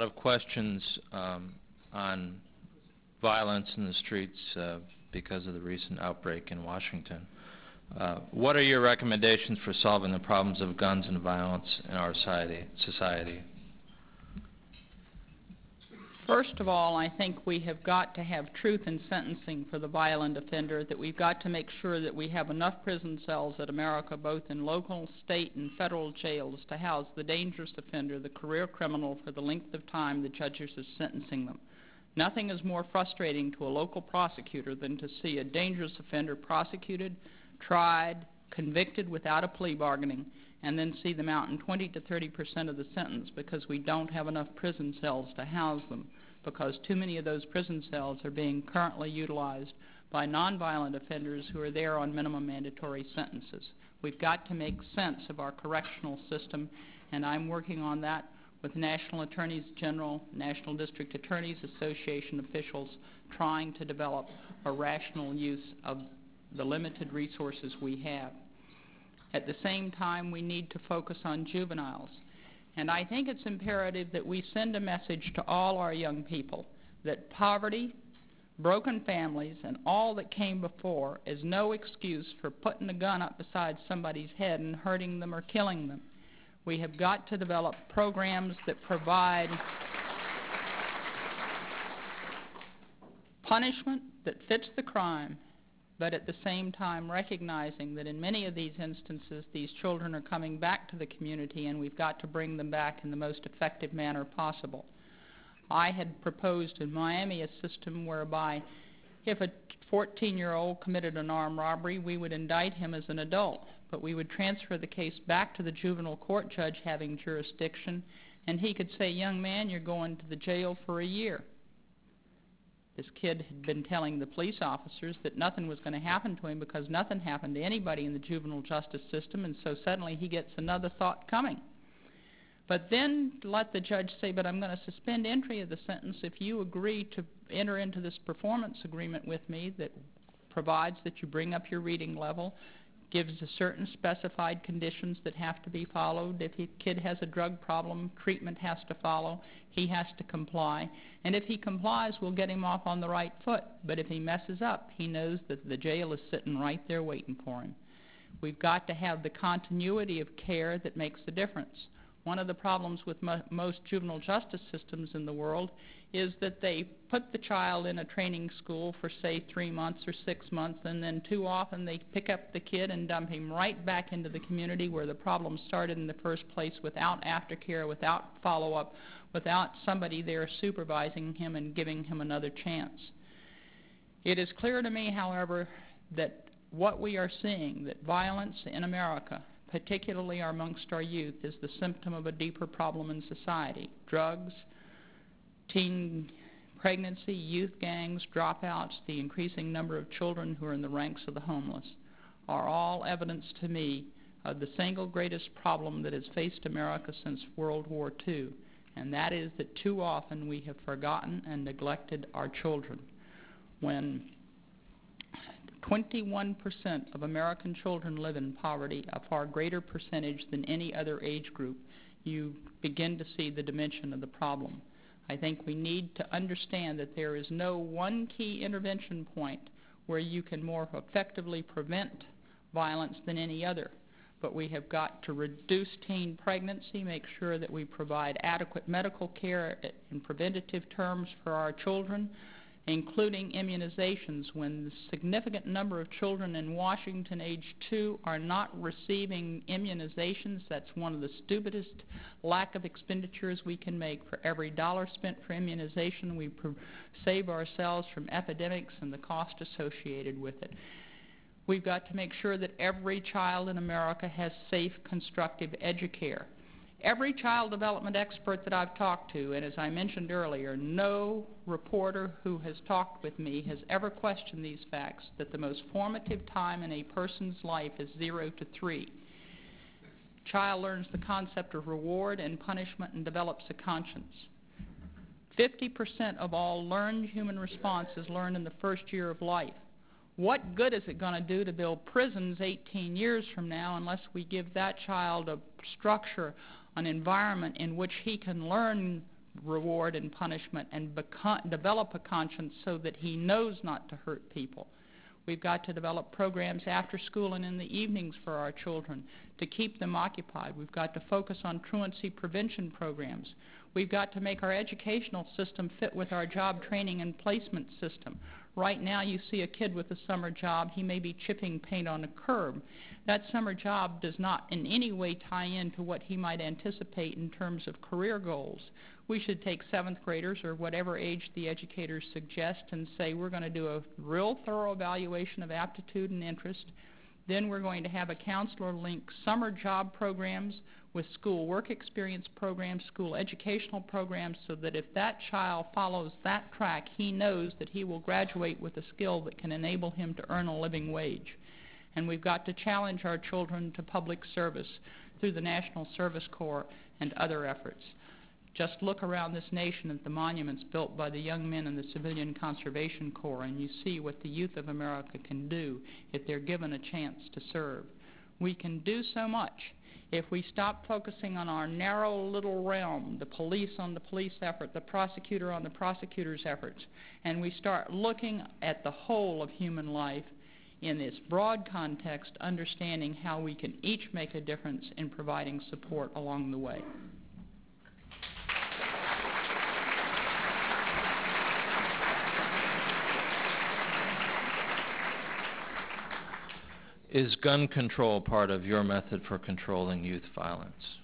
lot of questions on violence in the streets because of the recent outbreak in Washington. What are your recommendations for solving the problems of guns and violence in our society? First of all, I think we have got to have truth in sentencing for the violent offender, that we've got to make sure that we have enough prison cells in America, both in local, state, and federal jails, to house the dangerous offender, the career criminal, for the length of time the judges are sentencing them. Nothing is more frustrating to a local prosecutor than to see a dangerous offender prosecuted, tried, convicted without a plea bargaining, and then see them out in 20 to 30% of the sentence because we don't have enough prison cells to house them, because too many of those prison cells are being currently utilized by nonviolent offenders who are there on minimum mandatory sentences. We've got to make sense of our correctional system, and I'm working on that with National Attorneys General, National District Attorneys Association officials, trying to develop a rational use of the limited resources we have. At the same time, we need to focus on juveniles. And I think it's imperative that we send a message to all our young people that poverty, broken families, and all that came before is no excuse for putting a gun up beside somebody's head and hurting them or killing them. We have got to develop programs that provide punishment that fits the crime, but at the same time recognizing that in many of these instances these children are coming back to the community, and we've got to bring them back in the most effective manner possible. I had proposed in Miami a system whereby if a 14-year-old committed an armed robbery, we would indict him as an adult, but we would transfer the case back to the juvenile court judge having jurisdiction, and he could say, "Young man, you're going to the jail for a year." This kid had been telling the police officers that nothing was going to happen to him because nothing happened to anybody in the juvenile justice system, and so suddenly he gets another thought coming. But then let the judge say, "But I'm going to suspend entry of the sentence if you agree to enter into this performance agreement with me that provides that you bring up your reading level, gives a certain specified conditions that have to be followed. If a kid has a drug problem, treatment has to follow. He has to comply. And if he complies, we'll get him off on the right foot. But if he messes up, he knows that the jail is sitting right there waiting for him." We've got to have the continuity of care that makes the difference. One of the problems with most juvenile justice systems in the world is that they put the child in a training school for, say, 3 months or 6 months, and then too often they pick up the kid and dump him right back into the community where the problem started in the first place, without aftercare, without follow-up, without somebody there supervising him and giving him another chance. It is clear to me, however, that what we are seeing, that violence in America, particularly amongst our youth, is the symptom of a deeper problem in society. Drugs, teen pregnancy, youth gangs, dropouts, the increasing number of children who are in the ranks of the homeless are all evidence to me of the single greatest problem that has faced America since World War II, and that is that too often we have forgotten and neglected our children. When 21% of American children live in poverty, a far greater percentage than any other age group, you begin to see the dimension of the problem. I think we need to understand that there is no one key intervention point where you can more effectively prevent violence than any other. But we have got to reduce teen pregnancy, make sure that we provide adequate medical care in preventative terms for our children, including immunizations. When the significant number of children in Washington age 2 are not receiving immunizations, that's one of the stupidest lack of expenditures we can make. For every dollar spent for immunization, we save ourselves from epidemics and the cost associated with it. We've got to make sure that every child in America has safe, constructive educare. Every child development expert that I've talked to, and as I mentioned earlier, no reporter who has talked with me has ever questioned these facts, that the most formative time in a person's life is 0 to 3. Child learns the concept of reward and punishment and develops a conscience. 50% of all learned human response is learned in the first year of life. What good is it going to do to build prisons 18 years from now unless we give that child a structure, an environment in which he can learn reward and punishment and develop a conscience so that he knows not to hurt people. We've got to develop programs after school and in the evenings for our children to keep them occupied. We've got to focus on truancy prevention programs. We've got to make our educational system fit with our job training and placement system. Right now you see a kid with a summer job, he may be chipping paint on a curb. That summer job does not in any way tie into what he might anticipate in terms of career goals. We should take 7th graders or whatever age the educators suggest and say we're going to do a real thorough evaluation of aptitude and interest. Then we're going to have a counselor link summer job programs with school work experience programs, school educational programs, so that if that child follows that track, he knows that he will graduate with a skill that can enable him to earn a living wage. And we've got to challenge our children to public service through the National Service Corps and other efforts. Just look around this nation at the monuments built by the young men in the Civilian Conservation Corps, and you see what the youth of America can do if they're given a chance to serve. We can do so much if we stop focusing on our narrow little realm, the police on the police effort, the prosecutor on the prosecutor's efforts, and we start looking at the whole of human life in this broad context, understanding how we can each make a difference in providing support along the way. Is gun control part of your method for controlling youth violence?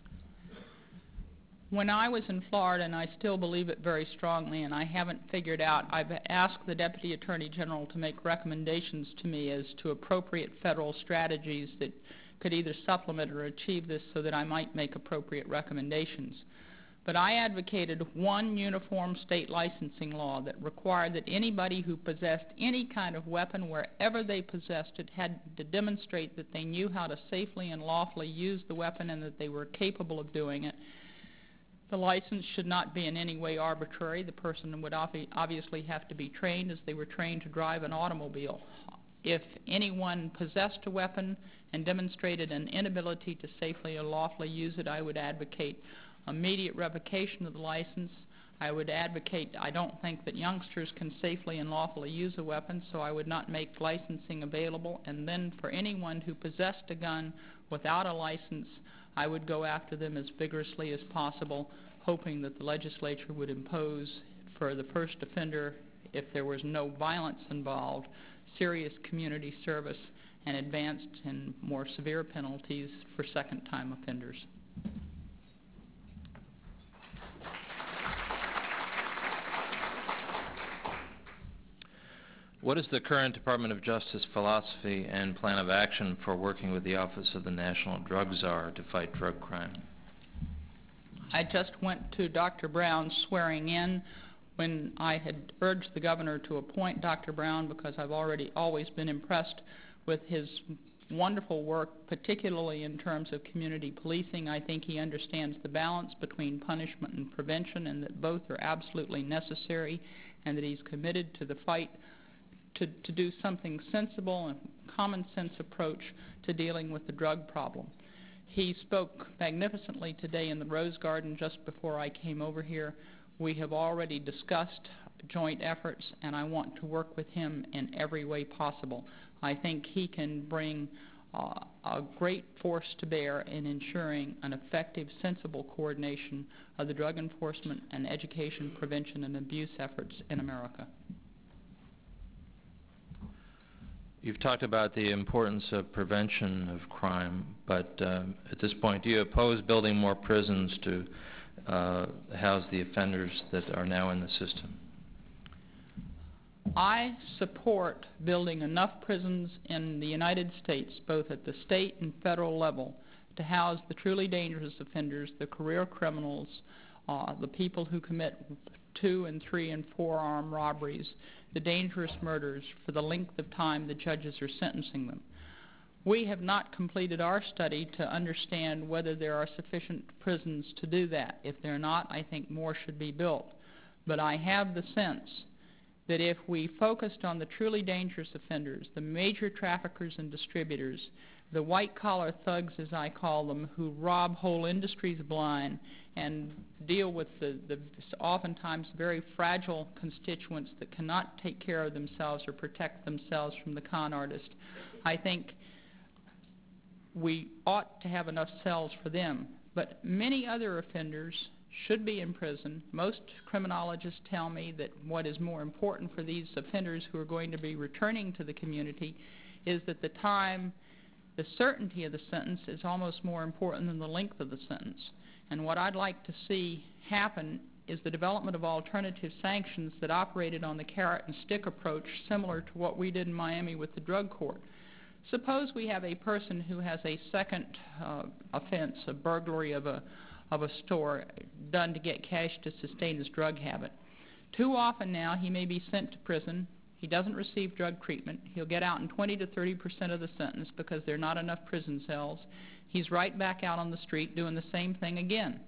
When I was in Florida, and I still believe it very strongly, and I haven't figured out, I've asked the Deputy Attorney General to make recommendations to me as to appropriate federal strategies that could either supplement or achieve this so that I might make appropriate recommendations. But I advocated one uniform state licensing law that required that anybody who possessed any kind of weapon, wherever they possessed it, had to demonstrate that they knew how to safely and lawfully use the weapon and that they were capable of doing it. The license should not be in any way arbitrary. The person would obviously have to be trained as they were trained to drive an automobile. If anyone possessed a weapon and demonstrated an inability to safely or lawfully use it, I would advocate immediate revocation of the license. I would advocate, I don't think that youngsters can safely and lawfully use a weapon, so I would not make licensing available. And then for anyone who possessed a gun without a license, I would go after them as vigorously as possible, hoping that the legislature would impose for the first offender, if there was no violence involved, serious community service and advanced and more severe penalties for second-time offenders. What is the current Department of Justice philosophy and plan of action for working with the Office of the National Drug Czar to fight drug crime? I just went to Dr. Brown's swearing in when I had urged the governor to appoint Dr. Brown because I've always been impressed with his wonderful work, particularly in terms of community policing. I think he understands the balance between punishment and prevention and that both are absolutely necessary, and that he's committed to the fight to do something sensible and common sense approach to dealing with the drug problem. He spoke magnificently today in the Rose Garden just before I came over here. We have already discussed joint efforts, and I want to work with him in every way possible. I think he can bring a great force to bear in ensuring an effective, sensible coordination of the drug enforcement and education, prevention, and abuse efforts in America. You've talked about the importance of prevention of crime, but at this point, do you oppose building more prisons to house the offenders that are now in the system? I support building enough prisons in the United States, both at the state and federal level, to house the truly dangerous offenders, the career criminals, the people who commit 2 and 3 and 4 armed robberies, the dangerous murders, for the length of time the judges are sentencing them. We have not completed our study to understand whether there are sufficient prisons to do that. If they're not, I think more should be built. But I have the sense that if we focused on the truly dangerous offenders, the major traffickers and distributors, the white-collar thugs, as I call them, who rob whole industries blind and deal with the oftentimes very fragile constituents that cannot take care of themselves or protect themselves from the con artist. I think we ought to have enough cells for them, but many other offenders should be in prison. Most criminologists tell me that what is more important for these offenders who are going to be returning to the community is that the time, the certainty of the sentence is almost more important than the length of the sentence. And what I'd like to see happen is the development of alternative sanctions that operated on the carrot and stick approach, similar to what we did in Miami with the drug court. Suppose we have a person who has a second offense, a burglary of a store done to get cash to sustain his drug habit. Too often now he may be sent to prison. He doesn't receive drug treatment. He'll get out in 20 to 30% of the sentence because there are not enough prison cells. He's right back out on the street doing the same thing again.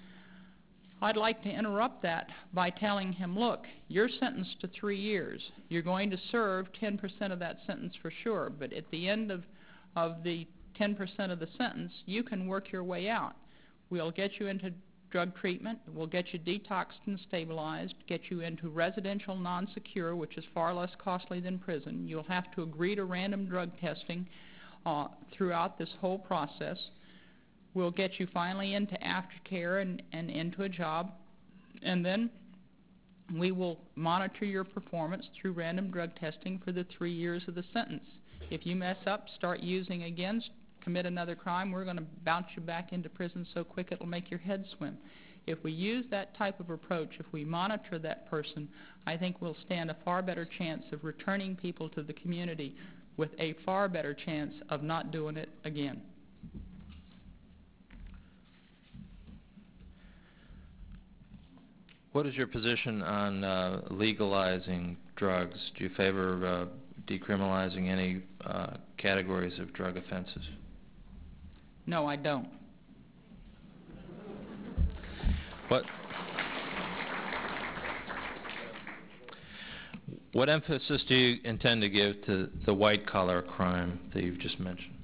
I'd like to interrupt that by telling him, look, you're sentenced to 3 years. You're going to serve 10% of that sentence for sure, but at the end of the 10% of the sentence, you can work your way out. We'll get you into drug treatment, we'll get you detoxed and stabilized, get you into residential non-secure, which is far less costly than prison. You'll have to agree to random drug testing throughout this whole process. We'll get you finally into aftercare and into a job, and then we will monitor your performance through random drug testing for the 3 years of the sentence. If you mess up, start using again, commit another crime, we're going to bounce you back into prison so quick it'll make your head swim. If we use that type of approach, if we monitor that person, I think we'll stand a far better chance of returning people to the community with a far better chance of not doing it again. What is your position on legalizing drugs? Do you favor decriminalizing any categories of drug offenses? No, I don't. What emphasis do you intend to give to the white-collar crime that you've just mentioned?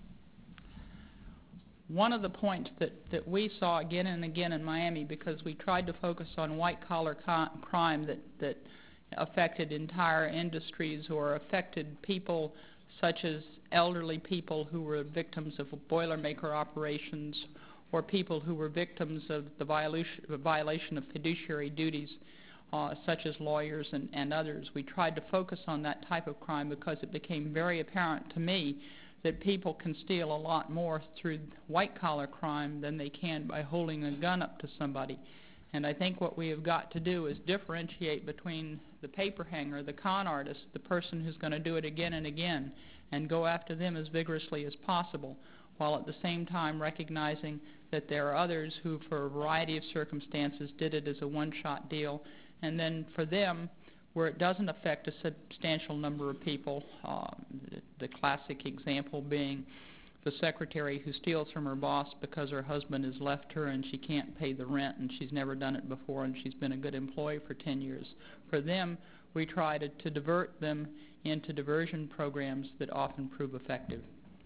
One of the points that we saw again and again in Miami, because we tried to focus on white-collar crime that affected entire industries or affected people such as elderly people who were victims of Boilermaker operations or people who were victims of the violation of fiduciary duties, such as lawyers and others. We tried to focus on that type of crime because it became very apparent to me that people can steal a lot more through white-collar crime than they can by holding a gun up to somebody. And I think what we have got to do is differentiate between the paper hanger, the con artist, the person who's going to do it again and again, and go after them as vigorously as possible, while at the same time recognizing that there are others who, for a variety of circumstances, did it as a one-shot deal. And then for them, where it doesn't affect a substantial number of people, the classic example being the secretary who steals from her boss because her husband has left her and she can't pay the rent and she's never done it before and she's been a good employee for 10 years. For them, we try to divert them into diversion programs that often prove effective.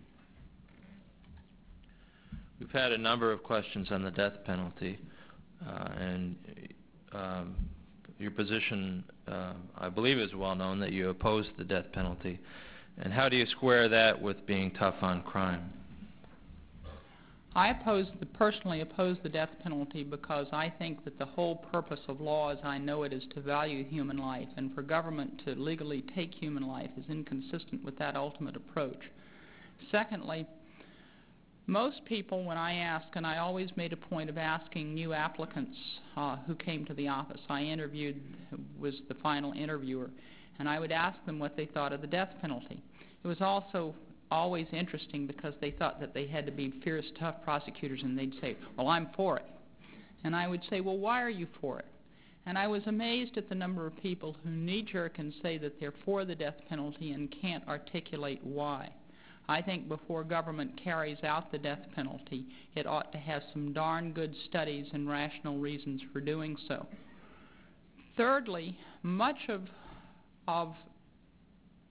We've had a number of questions on the death penalty, and your position, I believe, is well known that you oppose the death penalty. And how do you square that with being tough on crime? I personally oppose the death penalty because I think that the whole purpose of law as I know it is to value human life, and for government to legally take human life is inconsistent with that ultimate approach. Secondly, most people, when I ask, and I always made a point of asking new applicants who came to the office, I interviewed, was the final interviewer, and I would ask them what they thought of the death penalty. It was also always interesting because they thought that they had to be fierce, tough prosecutors, and they'd say, well, I'm for it. And I would say, well, why are you for it? And I was amazed at the number of people who knee-jerk and say that they're for the death penalty and can't articulate why. I think before government carries out the death penalty, it ought to have some darn good studies and rational reasons for doing so. Thirdly, much of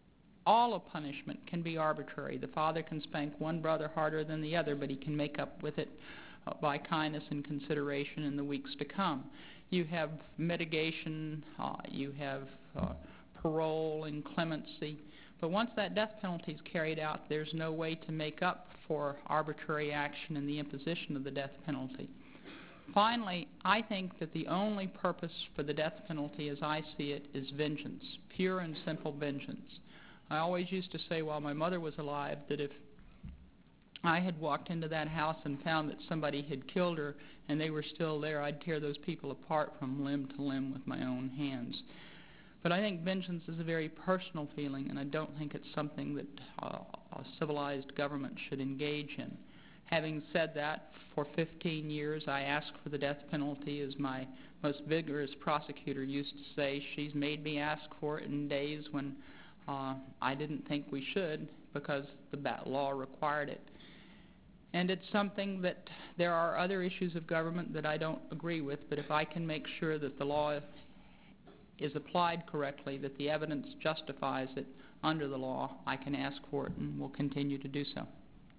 all of punishment can be arbitrary. The father can spank one brother harder than the other, but he can make up with it by kindness and consideration in the weeks to come. You have mitigation, you have parole and clemency, but once that death penalty is carried out, there's no way to make up for arbitrary action and the imposition of the death penalty. Finally, I think that the only purpose for the death penalty, as I see it, is vengeance, pure and simple vengeance. I always used to say while my mother was alive that if I had walked into that house and found that somebody had killed her and they were still there, I'd tear those people apart from limb to limb with my own hands. But I think vengeance is a very personal feeling, and I don't think it's something that a civilized government should engage in. Having said that, for 15 years I asked for the death penalty. As my most vigorous prosecutor used to say, she's made me ask for it in days when I didn't think we should because the law required it. And it's something that there are other issues of government that I don't agree with, but if I can make sure that the law is applied correctly, that the evidence justifies it under the law, I can ask for it and will continue to do so.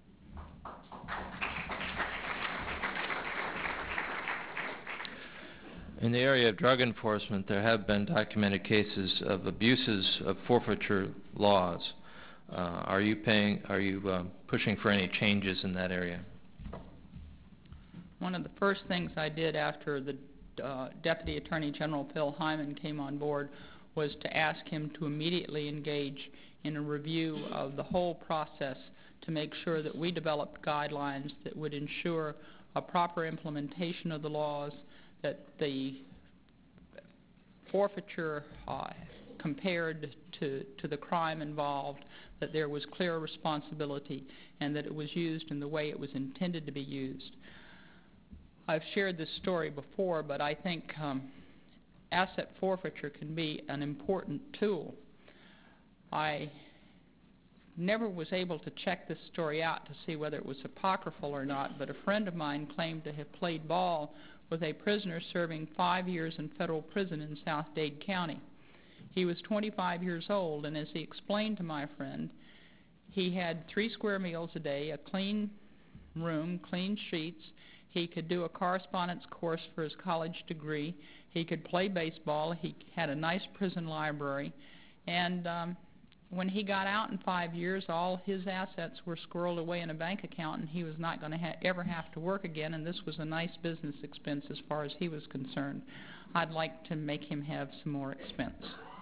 In the area of drug enforcement, there have been documented cases of abuses of forfeiture laws. Are you pushing for any changes in that area? One of the first things I did after the Deputy Attorney General Phil Hyman came on board was to ask him to immediately engage in a review of the whole process to make sure that we developed guidelines that would ensure a proper implementation of the laws, that the forfeiture compared to the crime involved, that there was clear responsibility, and that it was used in the way it was intended to be used. I've shared this story before, but I think asset forfeiture can be an important tool. I never was able to check this story out to see whether it was apocryphal or not, but a friend of mine claimed to have played ball with a prisoner serving 5 years in federal prison in South Dade County. He was 25 years old, and as he explained to my friend, he had 3 square meals a day, a clean room, clean sheets. He could do a correspondence course for his college degree. He could play baseball. He had a nice prison library. And when he got out in 5 years, all his assets were squirreled away in a bank account, and he was not going to ever have to work again, and this was a nice business expense as far as he was concerned. I'd like to make him have some more expense.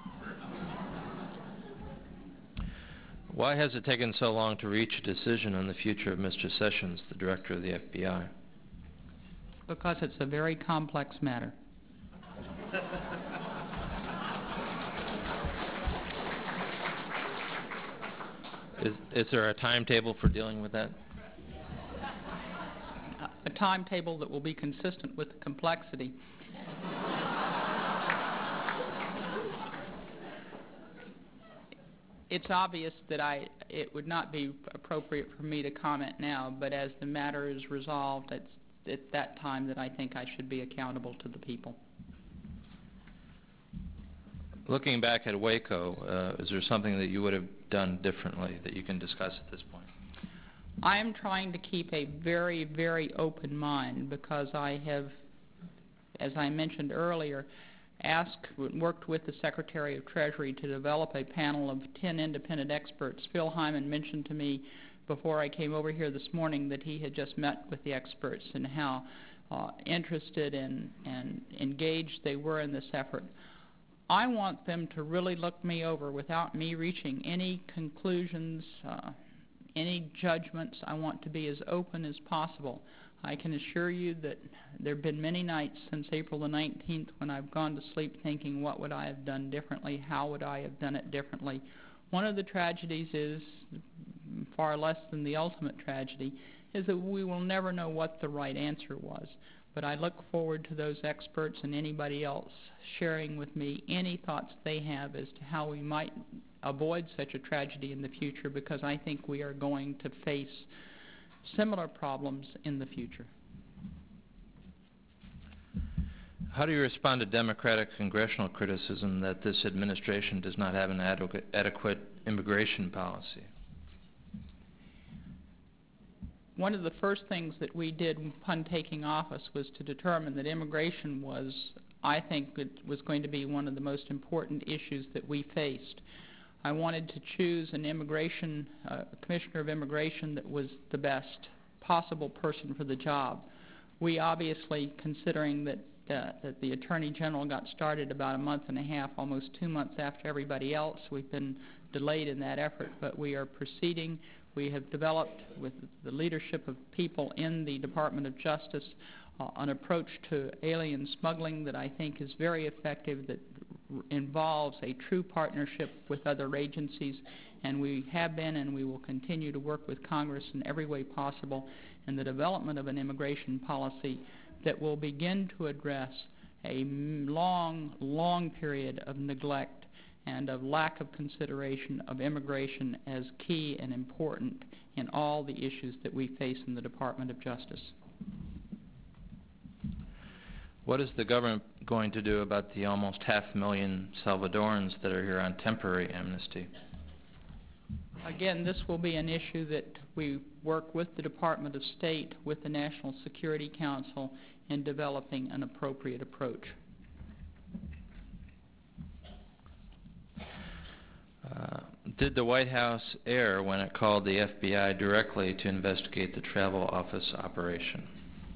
Why has it taken so long to reach a decision on the future of Mr. Sessions, the director of the FBI? Because it's a very complex matter. Is there a timetable for dealing with that? A timetable that will be consistent with the complexity. It's obvious that it would not be appropriate for me to comment now, but as the matter is resolved, it's at that time that I think I should be accountable to the people. Looking back at Waco, is there something that you would have done differently that you can discuss at this point? I am trying to keep a very, very open mind because I have, as I mentioned earlier, worked with the Secretary of Treasury to develop a panel of 10 independent experts. Phil Hyman mentioned to me before I came over here this morning that he had just met with the experts and how interested and engaged they were in this effort. I want them to really look me over without me reaching any conclusions, any judgments. I want to be as open as possible. I can assure you that there have been many nights since April the 19th when I've gone to sleep thinking, what would I have done differently? How would I have done it differently? One of the tragedies is, far less than the ultimate tragedy, is that we will never know what the right answer was. But I look forward to those experts and anybody else sharing with me any thoughts they have as to how we might avoid such a tragedy in the future, because I think we are going to face similar problems in the future. How do you respond to Democratic congressional criticism that this administration does not have an adequate immigration policy? One of the first things that we did upon taking office was to determine that immigration was, I think, it was going to be one of the most important issues that we faced. I wanted to choose an immigration commissioner of immigration that was the best possible person for the job. We obviously, considering that the Attorney General got started about a month and a half, almost 2 months after everybody else, we've been delayed in that effort, but we are proceeding. We have developed, with the leadership of people in the Department of Justice, an approach to alien smuggling that I think is very effective, that involves a true partnership with other agencies, and we have been and we will continue to work with Congress in every way possible in the development of an immigration policy that will begin to address a long period of neglect and of lack of consideration of immigration as key and important in all the issues that we face in the Department of Justice. What is the government going to do about the almost 500,000 Salvadorans that are here on temporary amnesty? Again, this will be an issue that we work with the Department of State, with the National Security Council, in developing an appropriate approach. Did the White House err when it called the FBI directly to investigate the travel office operation?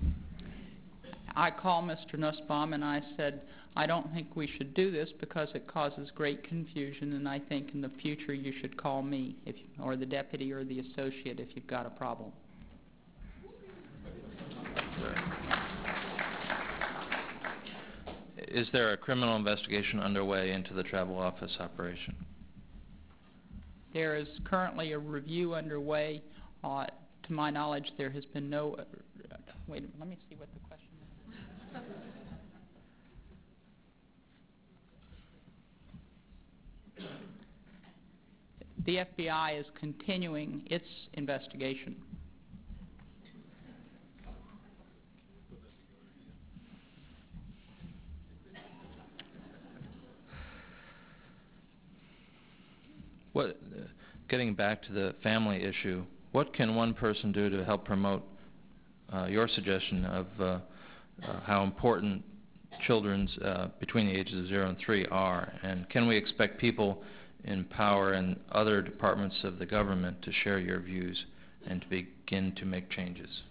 I called Mr. Nussbaum and I said, I don't think we should do this because it causes great confusion, and I think in the future you should call me, or the deputy or the associate, if you've got a problem. Is there a criminal investigation underway into the travel office operation? There is currently a review underway. To my knowledge, there has been no... wait a minute, let me see what the question is. The FBI is continuing its investigation. Getting back to the family issue, what can one person do to help promote your suggestion of how important children's between the ages of 0 and 3 are? And can we expect people in power and other departments of the government to share your views and to begin to make changes?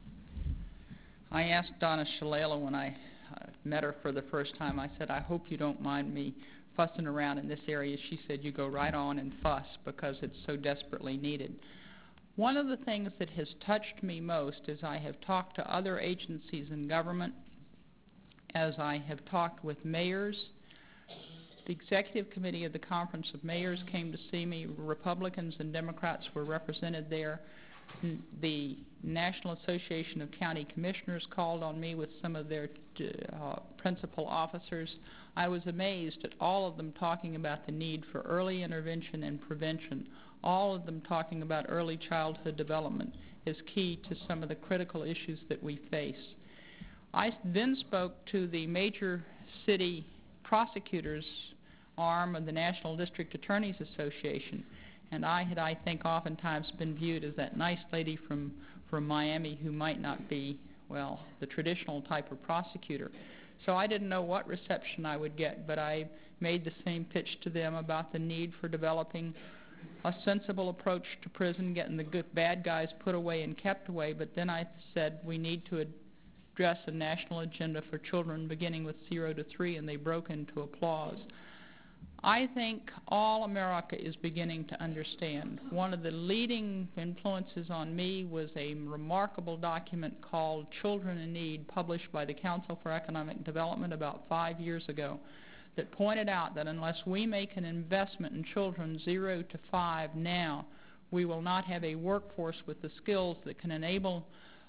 I asked Donna Shalala when I met her for the first time, I said, I hope you don't mind me fussing around in this area. She said, you go right on and fuss because it's so desperately needed. One of the things that has touched me most is I have talked to other agencies in government, as I have talked with mayors. The executive committee of the Conference of Mayors came to see me. Republicans and Democrats were represented there. The National Association of County Commissioners called on me with some of their principal officers. I was amazed at all of them talking about the need for early intervention and prevention. All of them talking about early childhood development is key to some of the critical issues that we face. I then spoke to the major city prosecutors arm of the National District Attorneys Association, and I had, I think, oftentimes been viewed as that nice lady from Miami who might not be, well, the traditional type of prosecutor. So I didn't know what reception I would get, but I made the same pitch to them about the need for developing a sensible approach to prison, getting the good, bad guys put away and kept away, but then I said we need to address a national agenda for children beginning with 0 to 3, and they broke into applause. I think all America is beginning to understand. One of the leading influences on me was a remarkable document called Children in Need, published by the Council for Economic Development about 5 years ago, that pointed out that unless we make an investment in children 0 to 5 now, we will not have a workforce with the skills that can enable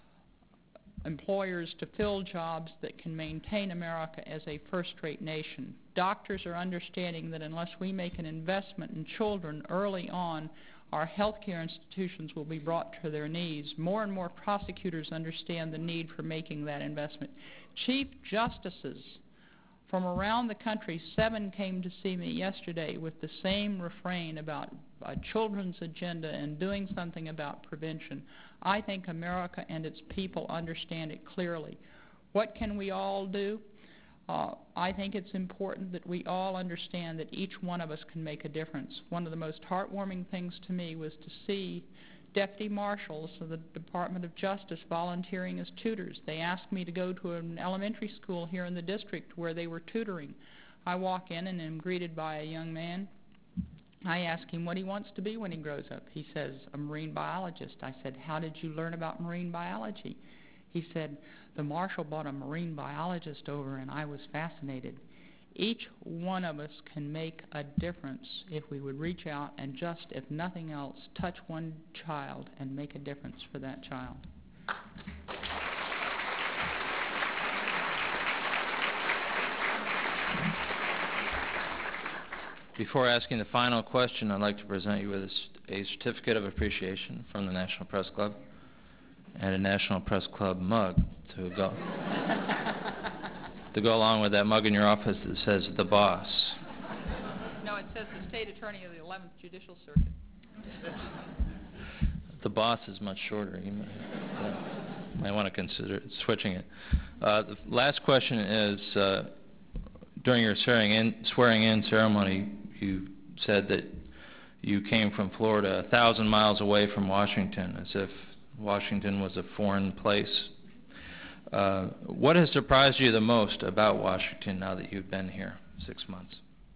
employers to fill jobs that can maintain America as a first-rate nation. Doctors are understanding that unless we make an investment in children early on, our healthcare institutions will be brought to their knees. More and more prosecutors understand the need for making that investment. Chief justices From around the country, 7 came to see me yesterday with the same refrain about a children's agenda and doing something about prevention. I think America and its people understand it clearly. What can we all do? I think it's important that we all understand that each one of us can make a difference. One of the most heartwarming things to me was to see deputy marshals of the Department of Justice volunteering as tutors. They asked me to go to an elementary school here in the district where they were tutoring. I walk in and am greeted by a young man. I ask him what he wants to be when he grows up. He says, a marine biologist. I said, how did you learn about marine biology? He said, the marshal brought a marine biologist over and I was fascinated. Each one of us can make a difference if we would reach out and just, if nothing else, touch one child and make a difference for that child. Before asking the final question, I'd like to present you with a certificate of appreciation from the National Press Club and a National Press Club mug to go along with that mug in your office that says "The Boss." No, it says the State Attorney of the 11th Judicial Circuit. The Boss is much shorter. You might want to consider switching it. The last question is, during your swearing-in ceremony, you said that you came from Florida 1,000 miles away from Washington, as if Washington was a foreign place. What has surprised you the most about Washington now that you've been here 6 months?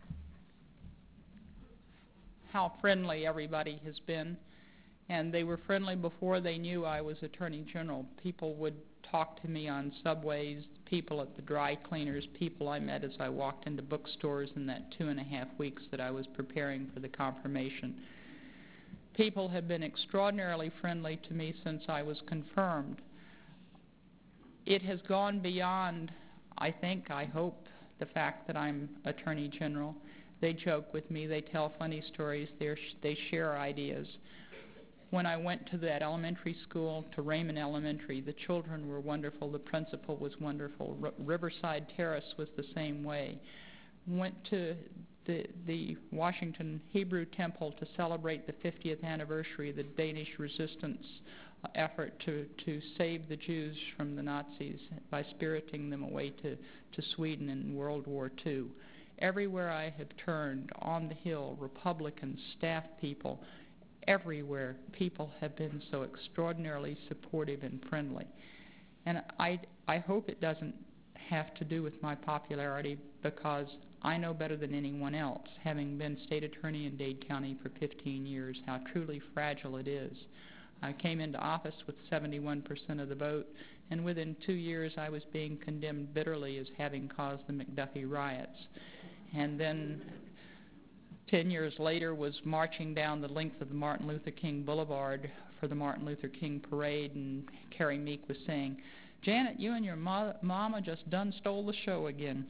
How friendly everybody has been. And they were friendly before they knew I was Attorney General. People would talk to me on subways, people at the dry cleaners, people I met as I walked into bookstores in that 2.5 weeks that I was preparing for the confirmation. People have been extraordinarily friendly to me since I was confirmed. It has gone beyond, I think, I hope, the fact that I'm Attorney General. They joke with me, they tell funny stories, they share ideas. When I went to that elementary school, to Raymond Elementary, the children were wonderful, the principal was wonderful. Riverside Terrace was the same way. Went to the Washington Hebrew Temple to celebrate the 50th anniversary of the Danish resistance effort to save the Jews from the Nazis by spiriting them away to Sweden in World War II. Everywhere I have turned, on the Hill, Republicans, staff people, everywhere people have been so extraordinarily supportive and friendly. And I hope it doesn't have to do with my popularity, because I know better than anyone else, having been state attorney in Dade County for 15 years, how truly fragile it is. I came into office with 71% of the vote, and within 2 years I was being condemned bitterly as having caused the McDuffie riots. And then 10 years later was marching down the length of the Martin Luther King Boulevard for the Martin Luther King parade, and Carrie Meek was saying, "Janet, you and your mama just done stole the show again."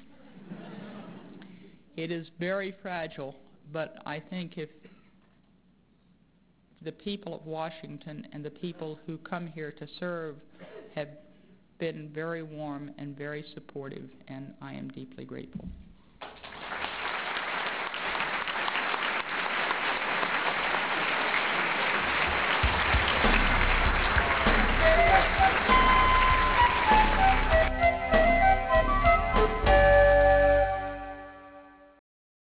It is very fragile, but I think if the people of Washington and the people who come here to serve have been very warm and very supportive, and I am deeply grateful.